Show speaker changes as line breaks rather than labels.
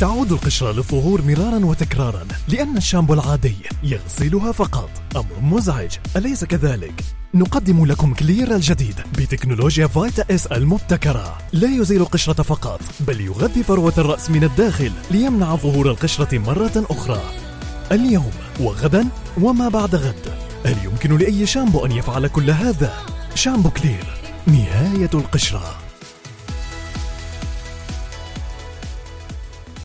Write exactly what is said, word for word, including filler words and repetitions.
تعود القشرة للظهور مرارا وتكرارا لأن الشامبو العادي يغسلها فقط. أمر مزعج، أليس كذلك؟ نقدم لكم كلير الجديد بتكنولوجيا فيتا اس المبتكرة. لا يزيل القشرة فقط، بل يغذي فروة الرأس من الداخل ليمنع ظهور القشرة مرة أخرى. اليوم وغدا وما بعد غد، هل يمكن لأي شامبو أن يفعل كل هذا؟ شامبو كلير، نهاية القشرة.